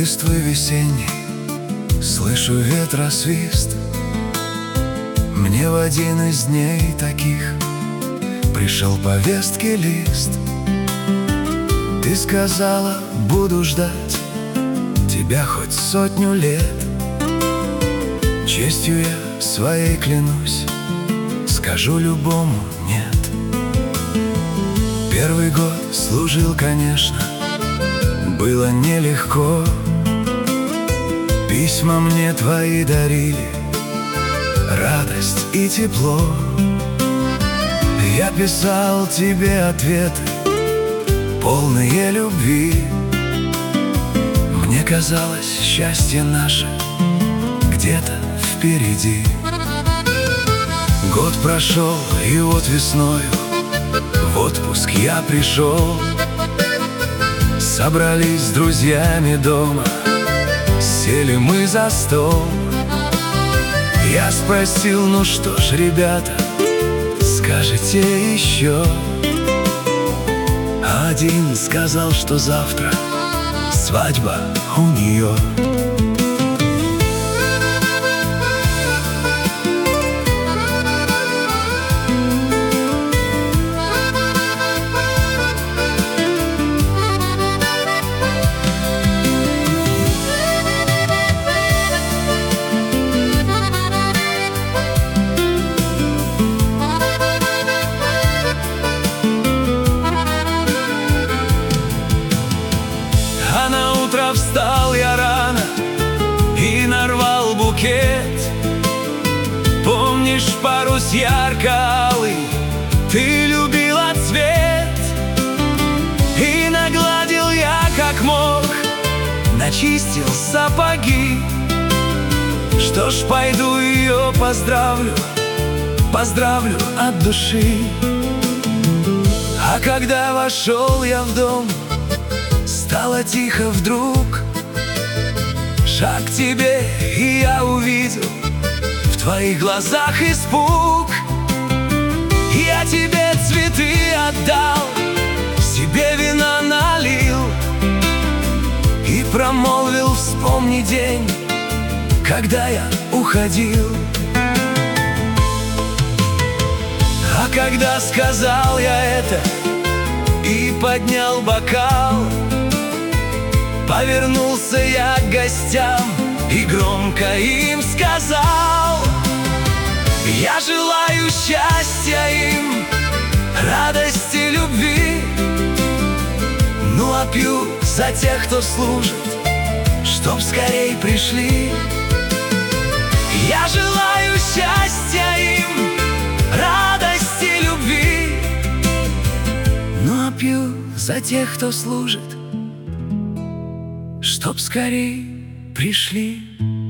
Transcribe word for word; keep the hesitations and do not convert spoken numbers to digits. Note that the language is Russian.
листвы весенней слышу ветра свист. Мне в один из дней таких пришел повестки лист. Ты сказала, буду ждать тебя хоть сотню лет. Честью я своей клянусь, скажу любому нет. Первый год служил, конечно, было нелегко. Письма мне твои дарили радость и тепло. Я писал тебе ответы, полные любви. Мне казалось, счастье наше где-то впереди. Год прошел, и вот весною в отпуск я пришел. Собрались с друзьями дома, сели мы за стол. Я спросил, ну что ж, ребята, скажете еще? А один сказал, что завтра свадьба у нее. А на утро встал я рано и нарвал букет. Помнишь, парус ярко-алый, ты любила цвет. И нагладил я как мог, начистил сапоги. Что ж, пойду ее поздравлю, поздравлю от души. А когда вошел я в дом, стало тихо вдруг. Шаг к тебе, и я увидел в твоих глазах испуг. Я тебе цветы отдал, себе вина налил и промолвил, вспомни день, когда я уходил. А когда сказал я это и поднял бокал, повернулся я к гостям и громко им сказал: я желаю счастья им, радости, любви. Ну а пью за тех, кто служит, чтоб скорей пришли. Я желаю счастья им, радости, любви. Ну а пью за тех, кто служит, чтоб скорей пришли.